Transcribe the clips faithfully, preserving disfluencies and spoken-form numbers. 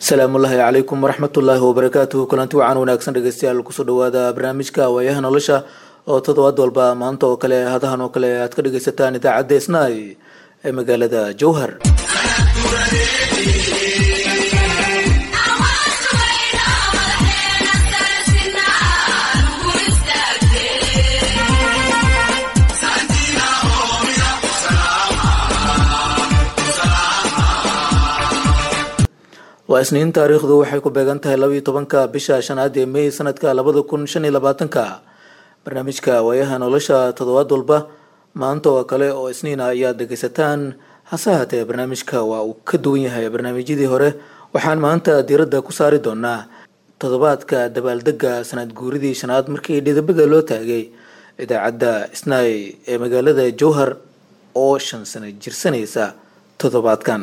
salaamullaahi calaykum waraxmatullaahi wabarakaatuhu. kulanti wacan wanaagsan dhegeystayaal kusoo dhawaada barnaamijka waayaha nolosha oo toddobaad walba maanta oo kale hadahan oo kale aad ka dhegeysataan idaacadda isnaay ee magaalada jowhar. waa isniin taariikhdu waxay ku beegan tahay laba iyo tobanka bisha shanaad ee May sanadka labada kun shan iyo labaatanka. barnaamijka waayaha nolosha toddobaad walba maanta oo kale oo isniin ah ayaad dhegeysataan. hase haatee barnaamijka waa uu ka duwan yahay barnaamijyadii hore. waxaan maanta diiradda ku saari doonaa toddobaadka dabaaldega sanad guuridii shanaad markii dhidibada loo taagay idaacadda isnaay ee magaalada jowhar oo shan sano jirsanaysa toddobaadkan.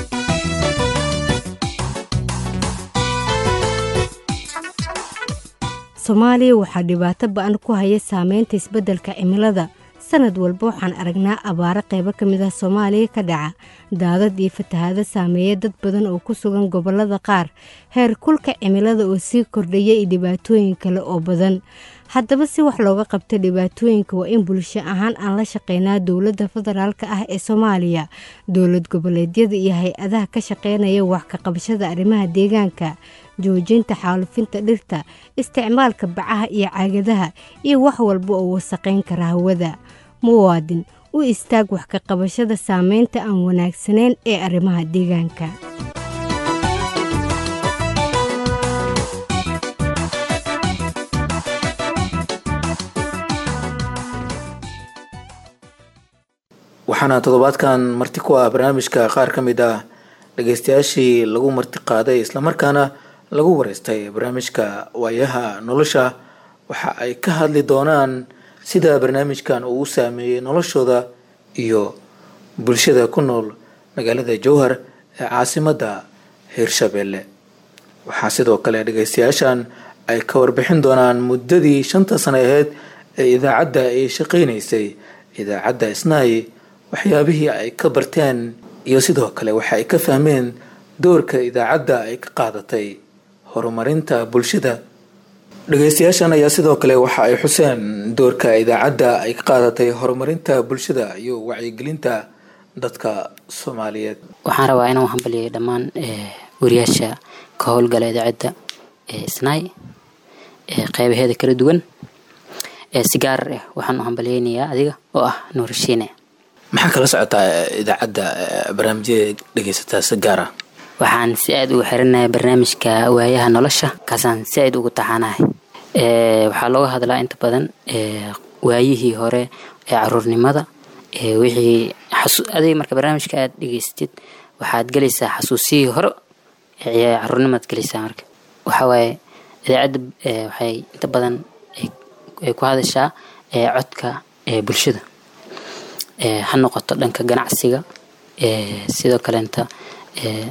Soomaaliya waxaa dhibaato ba'an ku haya saameynta isbeddelka cimilada. sanad walba waxaan aragnaa abaaro qaybo ka mid ah Soomaaliya ka dhaca, daadad iyo fatahaado saameeya dad badan oo ku sugan gobollada qaar. heer kulka cimilada oo sii kordhaya iyo dhibaatooyin kale oo badan. haddaba si wax looga qabto dhibaatooyinka waa in bulsho ahaan aan la shaqeynaa dowladda federaalka ah ee Soomaaliya, dowlad goboleedyada iyo hay-adaha ka shaqeynaya wax ka qabashada arrimaha deegaanka, joojinta xaalufinta dhirta, isticmaalka bacaha iyo caagadaha iyo wax walba oo wasaqeyn kara hawada. muwaadin u istaag wax ka qabashada saameynta aan wanaagsanayn ee arrimaha deegaanka. waxaana toddobaadkan marti ku ah barnaamijka qaar ka mid ah dhegeystayaashii lagu marti qaaday islamarkaana lagu wareystay barnaamijka waayaha nolosha. waxa ay ka hadli doonaan sida barnaamijkan uu u saameeyey noloshooda iyo bulshada ku nool magaalada jowhar ee caasimadda hirshabelle. waxaa sidoo kale dhegeystayaashan ay ka warbixin doonaan muddadii shanta sano aheyd ee idaacadda ay shaqeynaysay idaacadda isnaay, waxyaabihii ay ka barteen iyo sidoo kale waxa ay ka fahmeen doorka idaacadda ay ka qaadatay horumarinta bulshada. dhegeystayaashan ayaa sidoo kale waxa ay xuseen doorka idaacadda ay ka qaadatay horumarinta bulshada iyo wacyigelinta dadka Soomaaliyeed. waxaan rabaa inaan hambaliyo dhammaan wariyaasha ka howlgala idaacadda isnaay ee qaybaheeda kala duwan. si gaar ah waxaan u hambaliyeynayaa adiga oo ah Nuurshiine. maxaa kala socotaa idaacadda barnaamijyada dhegeysataa si gaar ah? waxaan si aad ugu xiranahay barnaamijka waayaha nolosha, kaasaan si aad ugu taxanahay. ee waxaa looga hadlaa inta badan ee waayihii hore ee caruurnimada, ee wixii adiga marka barnaamijka aad dhegeystid waxaad galaysaa xasuusihii hore ee caruurnimada galaysaa. marka waxa waaye idaacadda waxay inta badan ay ku hadashaa ee codka ee bulshada, ee ha noqoto dhanka ganacsiga, ee sidoo kale inta ee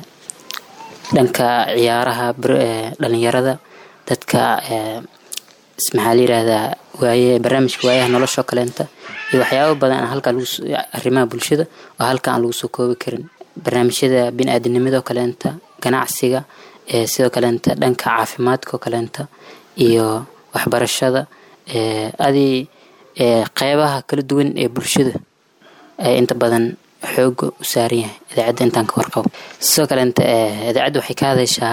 dhanka ciyaaraha, dhalinyarada, dadka ee maxaa la yiraahdaa waaye barnaamijka waayaha nolosha kaleenta iyo waxyaabo badan halka lagu arrimaha bulshada oo halka aan lagu soo koobi karin. barnaamijyada bini'aadanimada kaleenta, ganacsiga, ee sidoo kaleenta dhanka caafimaadka kaleenta iyo waxbarashada, ee adi ee qaybaha kala duwan ee bulshada ay inta badan xoog u saaran yahay idaacadda intaan ka warqabo. sidoo kale inta idaacadda waxay ka hadashaa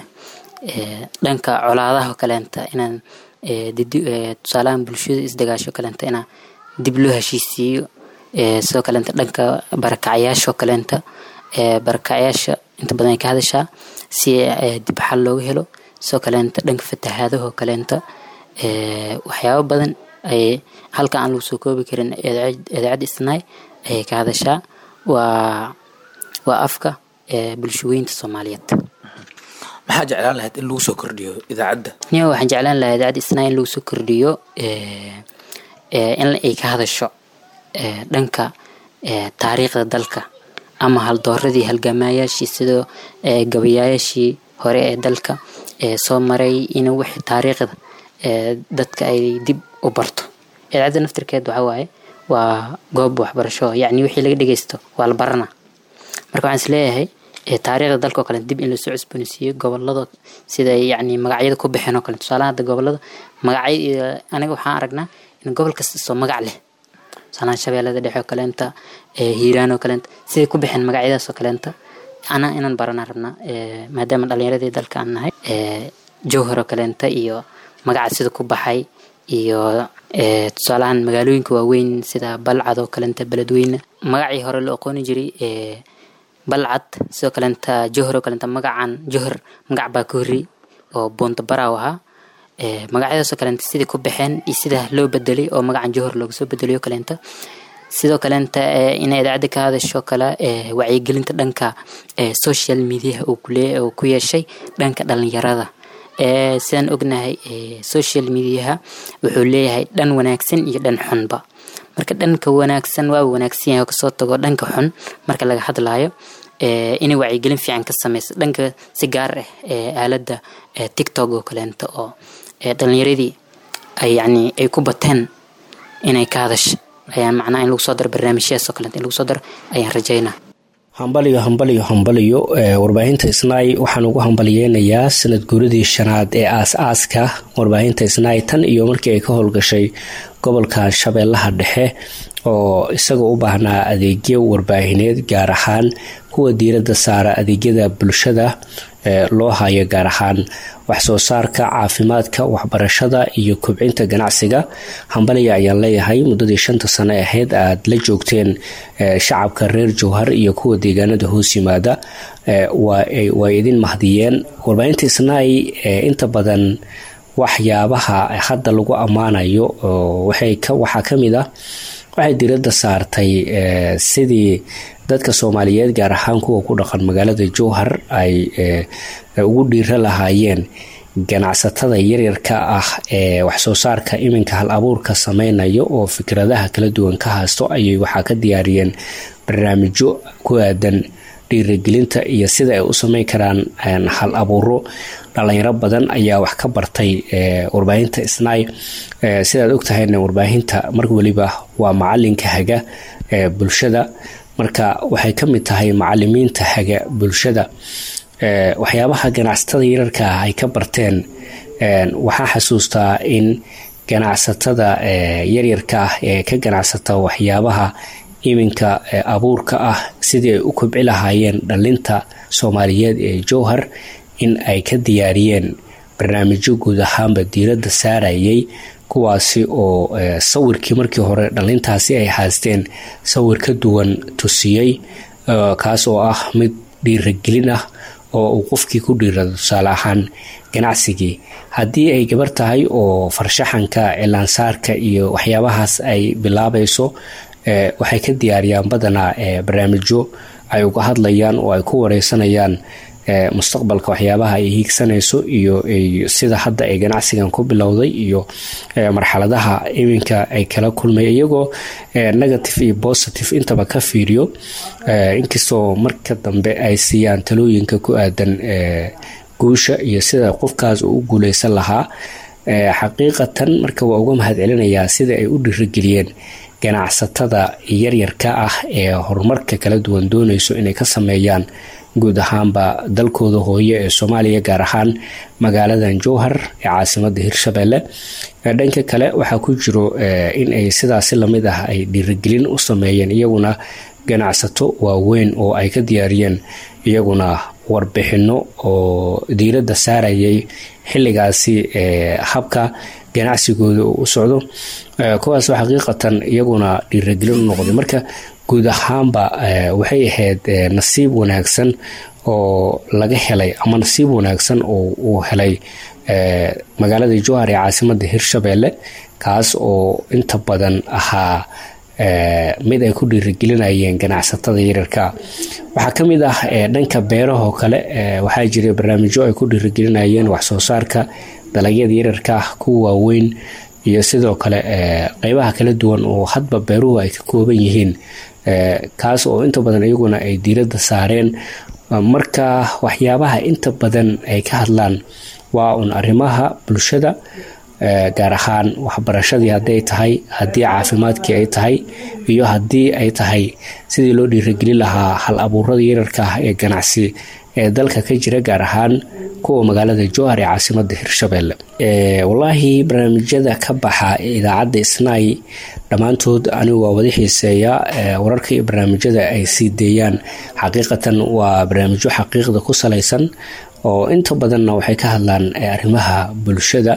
ee dhanka colaadaha kaleenta inaan ee tusaalahan bulshada isdagaasho kaleenta inaan dib loo heshiisiyo. ee sidoo kale inta dhanka barakacayaasha kaleenta ee barakacayaasha inta badan ay ka hadashaa si dib xal looga helo. sidoo kale inta dhanka fatahaadaha kaleenta ee waxyaabo badan ay halka aan lagu soo koobi karin idaacadda isnaay ay ka hadashaa. waa waa afka ee bulshooyinka Soomaaliyeed. maxaa jeclaan lahayd in lagu soo kordhiyo idaacadda? niyo waxaan jeclaan lahaa idaacadda isnaay in lagu soo kordhiyo ee ee in ay ka hadasho ee dhanka ee taariikhda dalka ama hal dooradii halgamayaashii sidoo ee gabayaashii hore ee dalka ee soo maray in wixii taariikhda ee dadka ay dib u barto. idaacadda naftirkeed waxa waaye waa goob waxbarasho, yacni wixii laga dhageysto waa la barana. marka waxaan isleeyahay ee taariikhda dalka oo kale dib in la soo cusboonaysiiyo gobolada sida yacni magacyada ku bixin oo kale tusaalaha hadda gobolada magacyo aniga waxaan aragnaa in gobol kasta soo magac leh sanaan shabeellada dhexe oo kaleenta ee hiiraan oo kaleenta sida ku bixin magacyadaas oo kaleenta ana inaan barana rabnaa ee maadaama dhalinyarada dalka aan nahay ee jowhar oo kaleenta iyo magaca sida ku baxay iyo ee tusaalahan magaalooyinka waaweyn sida balcad oo kaleenta beledweyne magacii hore loo aqoon jiray ee balcad sidoo kaleenta jowhar oo kaleenta magacan jowhar magac baa ku hori oo boonta baraaw ahaa ee magacyadaas oo kaleenta sidii ku baxeen iyo sida loo bedelay oo magacan jowhar looga soo bedelayo kaleenta sidoo kaleenta in ay idaacada ka hadasho kala ee wacyigelinta dhanka ee social media oo kule oo ku yeeshay dhanka dhalinyarada ee sidaan ognahay ee social media wuxuu leeyahay dhan wanaagsan iyo dhan xunba marka dhanka wanaagsan waa wanaagsan yahay oo kasoo tago dhanka xun marka laga hadlaayo ee in wacyigelin fiican ka sameeyso dhanka si gaar ah ee aaladda ee TikTok oo kaleenta oo ee dhalinyaradii ay yani ay ku bateen inay ka hadasho ayaan macnaa in lagu soo daro barnaamijyadas oo kaleenta in lagu soo daro ayaan rajaynaa hambaliyo hambaliyo hambaliyo ee warbaahinta Isnaay waxaan ugu hambaliyeenayaa sanad guuradii shanaad ee aas-aaska warbaahinta Isnaay tan iyo markii ay ka howlgashay gobolka Shabeellaha Dhexe oo isagoo u baahnaa adeegyo warbaahineed gaar ahaan kuwa diiradda saara adeegyada bulshada ee loo hayo gaar ahaan wax soo saarka caafimaadka waxbarashada iyo kobcinta ganacsiga hambaliya ayaan leeyahay muddadii shanta sano ahayd aad la joogteen shacabka reer Jowhar iyo kuwa deegaanada hoos yimaada waa idin mahdiyeen warbaahinta Isnaay inta badan waxyaabaha hadda lagu amaanayo waxay ka waxa kamid ah waxay diiradda saartay sidii dadka Soomaaliyeed gaar ahaan kuwa ku dhaqan magaalada Jowhar ay ugu dhiira lahaayeen ganacsatada yaryarka ah ee wax soo saarka iminka hal abuurka sameynayo oo fikradaha kala duwan ka haasto ayay waxa ka diyaariyeen barnaamijyo ku aadan dhiirigelinta iyo sida ay u sameyn karaan hal abuuro dhalinyaro badan ayaa wax ka bartay warbaahinta Isnaay sidaad ogtahayna warbaahinta marka waliba waa macalinka haga bulshada marka waxay ka mid tahay macallimiinta haga bulshada ee waxyaabaha ganacsatada yararka ay ka barteen een waxa xasuustaa in ganacsatada yaryarka ee ka ganacsata waxyaabaha iminka abuurka ah sidii ay u kobci lahaayeen dhalinta Soomaaliyeed ee Jowhar in ay ka diyaariyeen barnaamijyo guud ahaanba diiradda saarayay kuwaasi oo sawirkii markii hore dhalintaasi ay haasteen sawir ka duwan tusiyay kaas oo ah mid dhiirigelin ah oo uu qofkii ku dhiirado tusaale ahaan ganacsigii haddii ay gabar tahay oo farshaxanka cilaansaarka iyo waxyaabahaas ay bilaabayso waxay ka diyaariyaan badanaa barnaamijyo ay uga hadlayaan oo ay ku wareysanayaan mustaqbalka waxyaabaha ay hiigsanayso iyo sida hadda ay ganacsigan ku bilowday iyo marxaladaha iminka ay kala kulmay iyagoo negative iyo positive intaba ka fiiriyo inkastoo marka dambe ay siiyaan talooyinka ku aadan guusha iyo sida qofkaas uu u guuleysan lahaa xaqiiqatan marka waa uga mahadcelinayaa sida ay u dhiirigeliyeen ganacsatada yaryarka ah ee horumarka kala duwan doonayso inay ka sameeyaan guud ahaanba dalkooda hooyo ee Soomaaliya gaar ahaan magaaladan Jowhar ee caasimadda Hirshabeelle dhanka kale waxa ku jiro in ay sidaas la mid ah ay dhiirigelin u sameeyeen iyaguna ganacsato waaweyn oo ay ka diyaariyeen iyaguna warbixino oo diiradda saarayay xilligaasi habka ganacsigooda u socdo kuwaas waxa xaqiiqatan iyaguna dhiirigelin noqday marka guud ahaanba waxay ahayd nasiib wanaagsan oo laga helay ama nasiib wanaagsan oo uu helay magaalada Jowhar ee caasimadda Hirshabeelle kaas oo inta badan ahaa mid ay ku dhiirigelinayeen ganacsatada yararka waxa kamid ah dhanka beeraha kale waxa jiray barnaamijyo ay ku dhiirigelinayeen wax soo saarka dalagyada yararka kuwa weyn iyo sidoo kale qaybaha kala duwan oo hadba beeruhu ay ka kooban yihiin kaas oo inta badan iyaguna ay diiradda saareen marka waxyaabaha inta badan ay ka hadlaan waa un arrimaha bulshada gaar ahaan waxbarashadii hadday tahay, haddii caafimaadkii ay tahay, iyo haddii ay tahay sidii loo dhiirigelin lahaa hal abuurada yararka ah ee ganacsi ee dalka ka jira, gaar ahaan kuwa magaalada Jowhar ee caasimada Hirshabelle. Wallaahi barnaamijyada ka baxa idaacadda Isnaay dhammaantood anigu waa wada xiiseeya. Wararka iyo barnaamijyada ay sii deeyaan xaqiiqatan waa barnaamijyo xaqiiqda ku salaysan oo inta badanna waxay ka hadlaan arrimaha bulshada.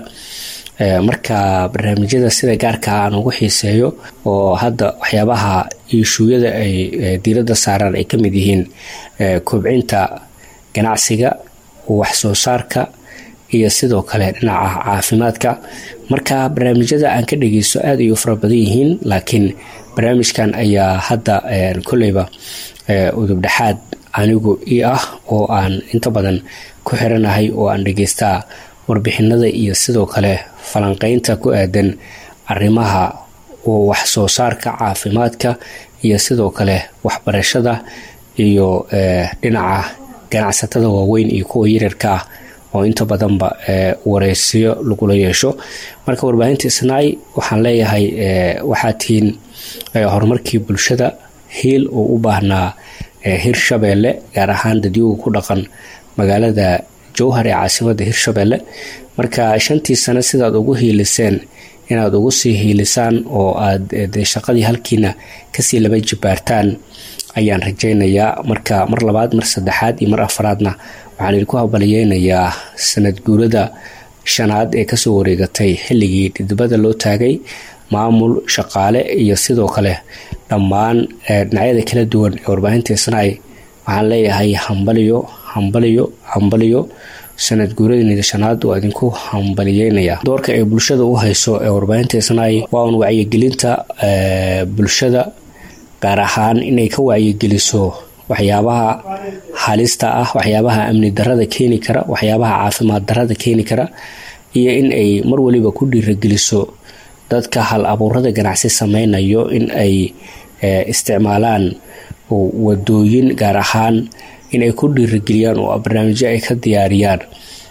Marka barnaamijyada sida gaarka aan ugu xiiseeyo oo hadda waxyaabaha ishuuyada ay diiradda saaraan ay ka mid yihiin kobcinta ganacsiga, wax soo saarka, iyo sidoo kale dhinaca caafimaadka. Marka barnaamijyada aan ka dhageysto aad ay u fara badan yihiin, laakiin barnaamijkan ayaa hadda kulleyba udub dhaxaad anigu ii ah oo aan inta badan ku xiranahay oo aan dhageystaa warbixinada iyo sidoo kale falanqeynta ku aadan arrimaha wax soo saarka, caafimaadka, iyo sidoo kale waxbarashada iyo dhinaca ganacsatada waaweyn iyo kuwa yararka ah oo inta badanba wareysiyo lagula yeesho. Marka warbaahinta Isnaay waxaan leeyahay waxaa tihiin horumarkii bulshada, hiil oo u baahnaa Hirshabelle, gaar ahaan dadweynaha ku dhaqan magaalada Jowhar ee caasimada Hirshabelle. Marka shantii sano sidaad ugu hiiliseen inaad ugu sii hiilisaan oo aad shaqadii halkiina kasii laba jibaartaan ayaan rajaynayaa. Marka mar labaad, mar saddexaad iyo mar afraadna waxaan idinku hambaliyeynayaa sanad guurada shanaad ee kasoo wareegatay xilligii dhidibada loo taagay maamul, shaqaale iyo sidoo kale dhammaan dhinacyada kala duwan ee warbaahinta Isnaay. waxaan leeyahay hambaliyo hambaliyo hambaliyo sanad guuradii shanaad oo idinku hambaliyeynaya. doorka ay bulshada u hayso ee warbaahinta Isnaay waa un wacyigelinta bulshada, gaar ahaan inay ka wacyigeliso waxyaabaha halista ah, waxyaabaha amni darrada keeni kara, waxyaabaha caafimaad darrada keeni kara, iyo in ay mar waliba ku dhiirigeliso dadka hal abuurada ganacsi sameynayo in ay isticmaalaan wadooyin, gaar ahaan in ay ku dhiirigeliyaan oo barnaamijyo ay ka diyaariyaan,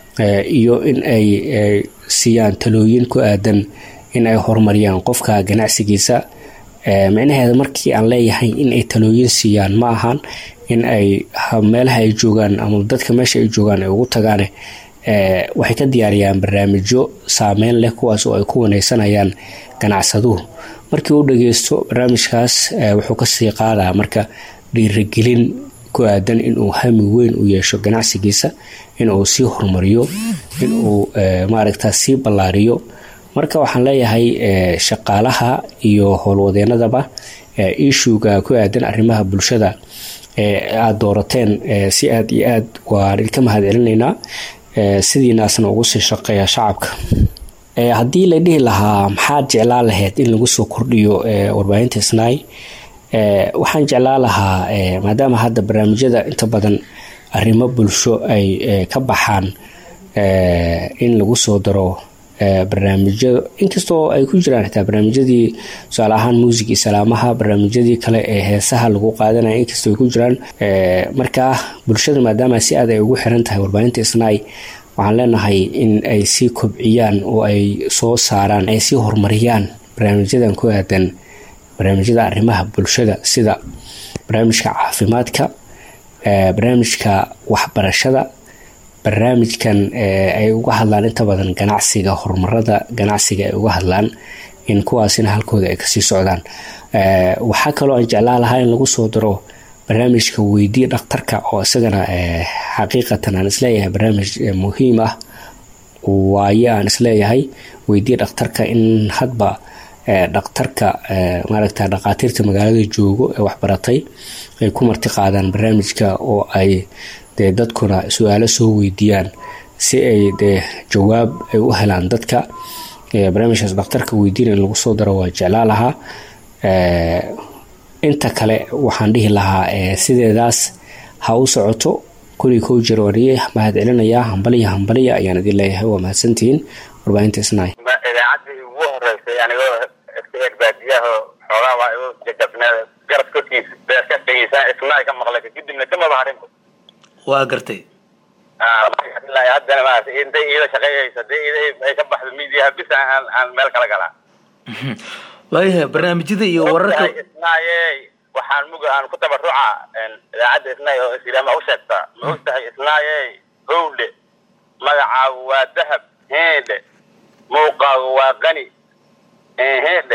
iyo in ay siiyaan talooyin ku aadan in ay horumariyaan qofka ganacsigiisa. micnaheeda markii aan leeyahay in ay talooyin siiyaan ma ahan in ay meelaha ay joogaan ama dadka meesha ay joogaan ay ugu tagaan. waxay ka diyaariyaan barnaamijyo saameyn leh kuwaas oo ay ku waneysanayaan ganacsaduhu. markii uu dhageysto barnaamijkaas wuxuu ka sii qaadaa marka dhiirigelin ku aadan inuu hami weyn u yeesho ganacsigiisa, inuu sii horumariyo, inuu maaragtaa sii ballaariyo. marka waxaan leeyahay shaqaalaha iyo howlwadeenadaba ishuuga ku aadan arrimaha bulshada aad doorateen si aad iyo aad waan idinka mahadcelinaynaa, sidiinaasna ugu sii shaqeeya shacabka. haddii la dhihi lahaa maxaad jeclaan lahayd in lagu soo kordhiyo warbaahinta Isnaay, waxaan jeclaan lahaa maadaama hadda barnaamijyada inta badan arrimo bulsho ay ka baxaan in lagu soo daro barnaamijyo, inkastoo ay ku jiraan xitaa barnaamijyadii tusaale ahaan muusiga islaamaha, barnaamijyadii kale ee heesaha lagu qaadanaya inkastoo ay ku jiraan. markaa bulshada maadaama si aad ay ugu xiran tahay warbaahinta Isnaay, waxaan leenahay in ay sii kobciyaan oo ay soo saaraan, ay sii horumariyaan barnaamijyadan ku aadan barnaamijyada arrimaha bulshada, sida barnaamijka caafimaadka, barnaamijka waxbarashada, barnaamijkan ay uga hadlaan inta badan ganacsiga, horumarada ganacsiga ay uga hadlaan, in kuwaasina halkooda ay kasii socdaan. waxaa kaloo aan jeclaan lahaa in lagu soo daro barnaamijka weydii dhakhtarka oo isagana xaqiiqatan aan isleeyahay barnaamij muhiim ah waaye. aan isleeyahay weydii dhakhtarka in hadba dhakhtarka maaragta dhaqaatiirta magaalada joogo ee waxbaratay ay ku marti qaadaan barnaamijka oo ay dee dadkuna su-aalo soo weydiiyaan si ay dee jawaab ay u helaan dadka. barnaamijkaas dhakhtarka weydiin in lagu soo daro waa jeclaan lahaa. inta kale waxaan dhihi lahaa sideedaas ha u socoto. kulii kow jir wariye mahadcelinayaa, hambaliya hambaliya ayaan idin leeyahay. waa mahadsantihiin warbaahinta Isnaay. idaacadii ugu horeysay anigoo iska baadiyaha xoogaa waa igu jajabnaa garabkoodkiisa beerka dhegeysan Isnaay ka maqlay kadibna kama baharin. waa gartay. ilaa haddana maarata intay iida shaqeeyaysa dee iida ay ka baxdo miidiyaha bis aan aan meel kala galaa waayahay barnaamijyada iyo wararka isnaaye waxaan muga aan ku tabaruca idaacadda isnaay oo islaama u sheegtaa ma ogtahay isnaaye howle magacaagu waa dahab heedhe muuqaagu waa qani heedhe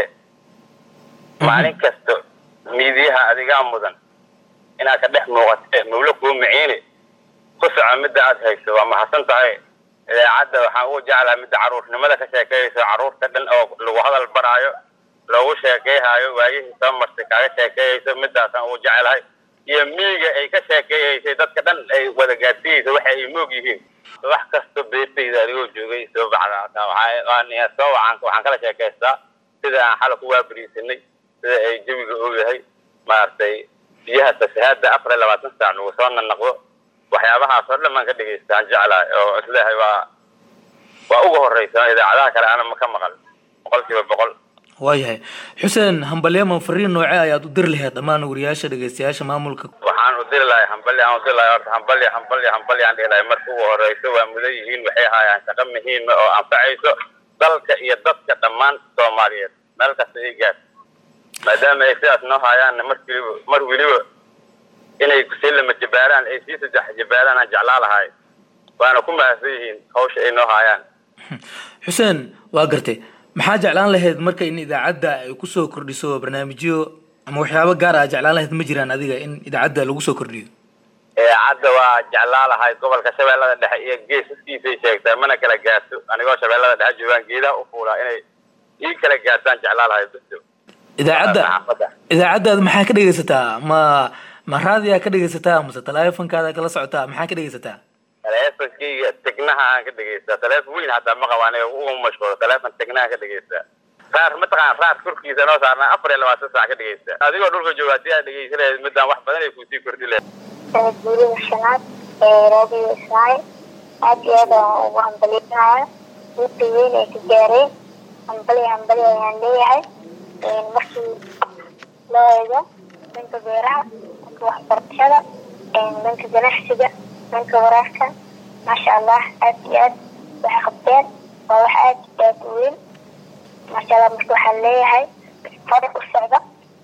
maalin kasto miidiyaha adigaa mudan inaad ka dhex muuqatee mawlo kuu maciine ku soco midda aad hayso waa mahadsan tahay idaacadda waxaan ugu jeclahay midda caruurnimada ka sheekeyayso caruurta dhan oo lagu hadal baraayo loogu sheekeyhaayo waayihii soo martay kaaga sheekeeyayso midaasaan ugu jecelahay iyo miiga ay ka sheekeeyaysay dadka dhan ay wada gaadsiiyeyso waxa ay moog yihiin wax kasto beertayda adigoo joogay soo bacda soo wacan waxaan kala sheekaystaa sida aan xala ku waabariisanay sida ay jawiga uu yahay maaragtay biyaha tasahaada afar iyo labaatan saac nagu soo nanaqdo waxyaabahaas oo dhan baan ka dhegaystaan jeclahay oo isleeyahay waa waa ugu horeysa idaacadaha kale ana ma ka maqal boqolkiiba boqol waayahay xuseen hambalyaman fariin noocee ayaad u diri lahayd dhammaan wariyaasha dhegeystayaasha maamulka waxaan u diri lahay hambali aan u diri lahay horta hambali hambali hambali aan dhihi lahay marka ugu horeyso waa mudan yihiin waxay haayaan shaqo muhiima oo anfacayso dalka iyo dadka dhammaan soomaaliyeed meel kasta ay gaar maadaama ay sidaas noo haayaan mar weliba mar weliba inay kusii lama jabaaraan ay sii saddex jabaaraan aan jeclaa lahay waana ku mahadsan yihiin hawsha ay noo haayaan xuseen waa gartay maxaa jeclaan lahayd marka in idaacadda ay kusoo kordhiso barnaamijyo ama waxyaabo gaar ah jeclaan lahayd ma jiraan adiga in idaacadda lagu soo kordhiyo idaacadda waa jeclaa lahay gobolka shabeellada dhexe iyo geesaskiisay sheegtaa mana kala gaarto anigoo shabeellada dhexe joogaan geedaha u fuulaa inay ii kala gaartaan jeclaa lahay biso idaacadda idaacaddaada maxaa ka dhegaysataa ma ma raadiyaa ka dhegaysataa mase taleefonkaada kala socotaa maxaa ka dhegaysataa taleefonkayga tegnaha aan ka dhegaystaa taleefon weyn hataa ma qabaan ugu mashquulo taleefon tegnaha ka dhegaystaa raar mataqaan raar korkiisa noo saarnaa afar iyo labaatan saac ka dhegaystaa adigoo dhulka jooga haddii aad dhegaysan lahayd midaan wax badan ay kuusii kordhi lahayd guurida shanaad ee raadiyo ismaaciil aad iyo aad aan ugu hambaliyanayaa inta weyn ay ka gaareen hambali hambali ayaan leeyahay markii loo eego dhanka beeraha dhanka waxbarashada dhanka ganacsiga dhanka waraarka maasha allah aad iyo aad waxay qabteen waa wax aad iyo aad u weyn maasha allah marka waxaan leeyahay hore u socda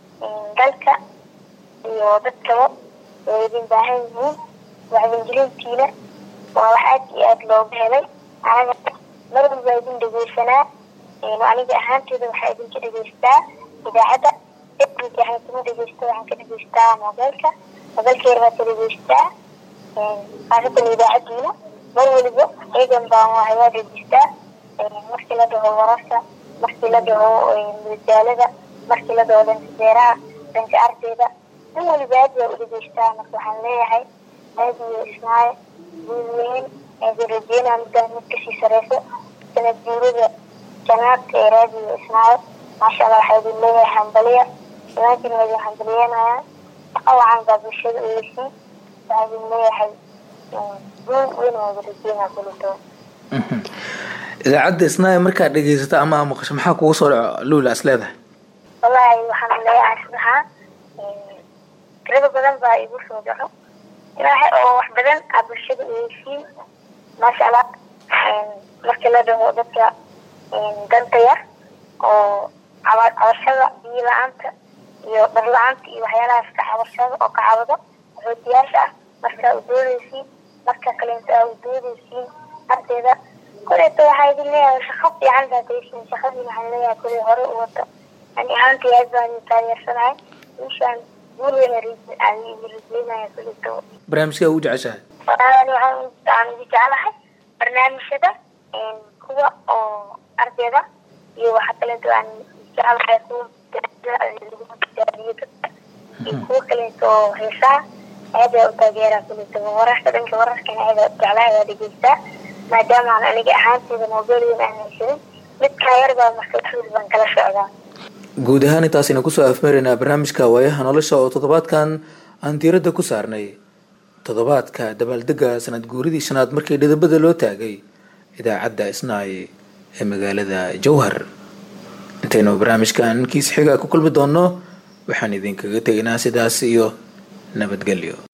dalka iyo dadkaba way idin baahan yihiin wacyigelintiina waa wax aad iyo aad looga helay anaga mar walba idin dhegeysanaa aniga ahaanteeda waxaa idinka dhegeystaa idaacadda dadka waxaan kuma dhegeysta waxaan ka dhegeystaa mobeelka mobeelkeer baa ka dhegeystaa arintan idaacadiina mar waliba eegan baan waa dhegeystaa markii la dhaho wararka markii la dhaho madadaalada markii la dhaho dhanka beeraha dhanka ardayda in waliba aad baa u dhegeystaa marka waxaan leeyahay raadiyo ismaaciil guud weyn eeda rajeynaa midaan mid kasii sareyso sanad guurida janaad ee raadiyo ismaaciil maasha allah waxaa idin leeyahay hambaliya dhammaantiin waa idin hambaliyeenayaa shaqa wacan baa bulshada uyeysii waxaa idin leeyahay guud weyn waa idin rajeynaa kulito idaacadda isnaaye markaad dhegeysato ama maqasho maxaa kugu soo dhaco luula is leedahay wallahi waxaan leeyahay subaxa tirada badan baa igu soo dhaco ilaahay oo wax badan aa bulshada uyeysiin maasha allah markii la dhaho dadka danta yar oo cabashada biyo la-aanta iyo dhar la-aanta iyo waxyaalahaas ka cabashada oo ka cabado qaxootiyaasha ah markaa u doodeysiin marka kaleento aa u doodeysiin ardayda koleeto waxaa idin leeyahay shaqo fiican baa daysiin shaqadii waxaan leeyahay koley hore u wato ani ahaantii aad baan idin taageersanahay inshaan guul weyn aan idin rajeynaya koleeto barnaamijka ugu jeceshahay walaalaani waxaan idin jeclahay barnaamijyada kuwa oo ardayda iyo waxa kaleeto aan jeclahay kuwa lagu tijaabiyey dadka iyo kuwa kaleeto oo heesaha aad baa u taageeraa koleeto wararka dhanka wararkana aad baa u jeclahay waa dhegeystaa maadaama aan aniga ahaanteeda mobeel weyn aan haysanin midkaa yar baa marka xuul baan kala socdaa guud ahaan intaasina kusoo afmeeraynaa barnaamijka waayaha nolosha oo toddobaadkan aan diiradda ku saarnay toddobaadka dabaaldega sanad guuridii shanaad markii dhidabada loo taagay idaacadda isnaay ee magaalada jowhar intaynu barnaamijkan kiis xiga ku kulmi doonno waxaan idinkaga tegaynaa sidaas iyo nabadgelyo.